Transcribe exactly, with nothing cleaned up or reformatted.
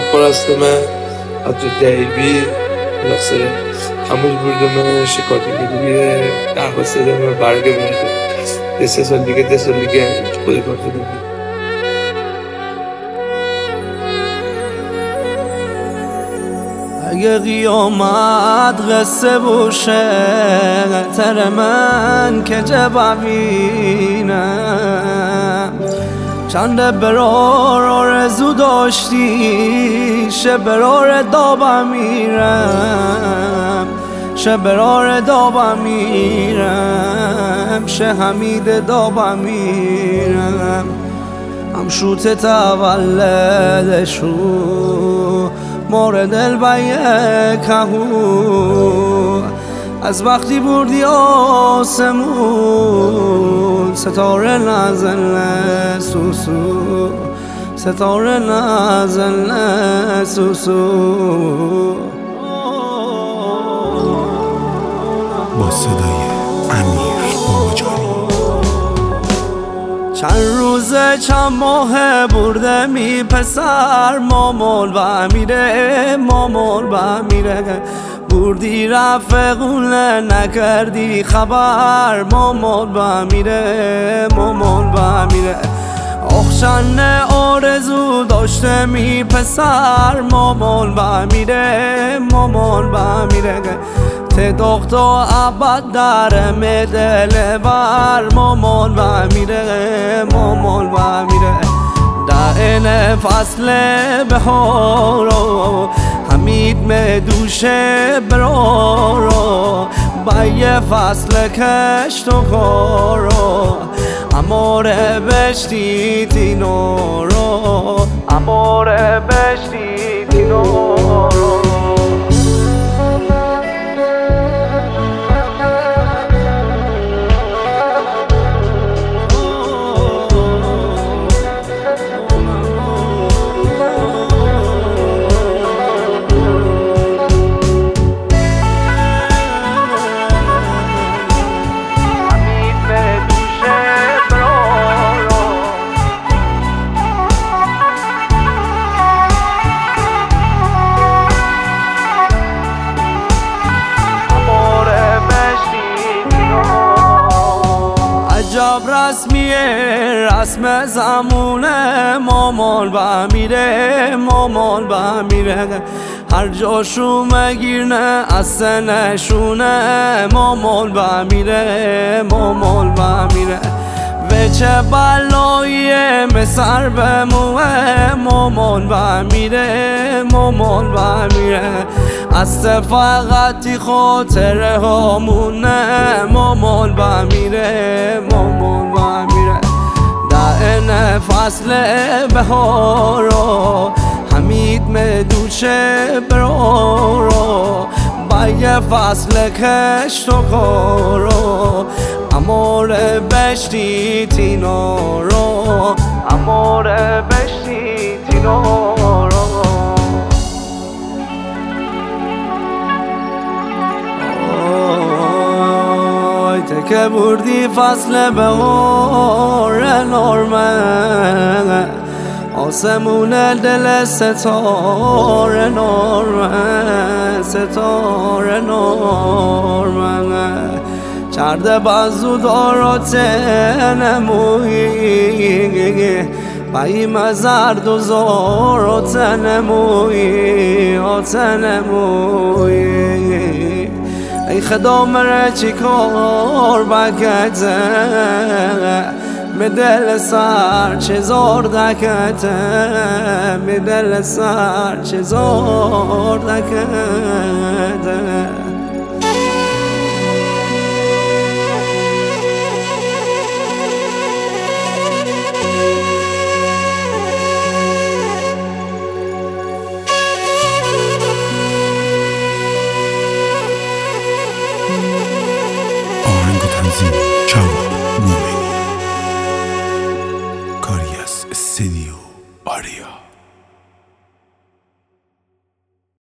Porastıma Hacı Deybi Nasıl Hamuz Burduma Şikati Gidiye Kahvesi Deme Barge Bundu Dese Solige Dese Solige Kudi Kortu Deme اگه قیامت قصه باشه تر من که جوابینم چند برار آرزو داشتی شه برار دابم میرم شه برار دابم میرم شه حمید دابم میرم هم شوت تولدشو مورد البیه کهو از وقتی بردی آسمون ستاره نزل سوسو ستاره نزل سوسو با صدای امیر باباجانی چند روزه چند ماه برده می پسر مامول و امیره مامول و امیره بردی رفقونه نکردی خبر مامول و امیره مامول و امیره آخشن آرزو داشته می پسر مامول و امیره مامول و امیره داغ تا ابد در دل بر مامان و امیره مامان و امیره در این فصل بهارو حمید مدوشه برارو با یه فصل کشت و کارو اماره بشتی تینارو اماره بشتی تینارو عجب رسمیه رسم زمونه مامان و امیره مامان و امیره هر جاشو مگیرنه از سنشونه مامان و امیره مامان و امیره و چه بلاییه مسر بموه مامان و امیره مامان و امیره از فقطی خاطره هامونه مامان و امیره مامان و امیره در این فصل بهارو حمید مدوشه برارو با یه فصل کشت و کارو اماره بشتی تینارو اماره بشتی تینارو که بردی فصل بهار نارمه آسمون دل ستاره نارمه ستاره نارمه چرده بازو دارات نموی بایم زرد و زارات نموی آت نموی ای خدا مره چی کار بکته می دل سر چه زار دکته می دل سر چه زار دکته آهنگ و تنظیم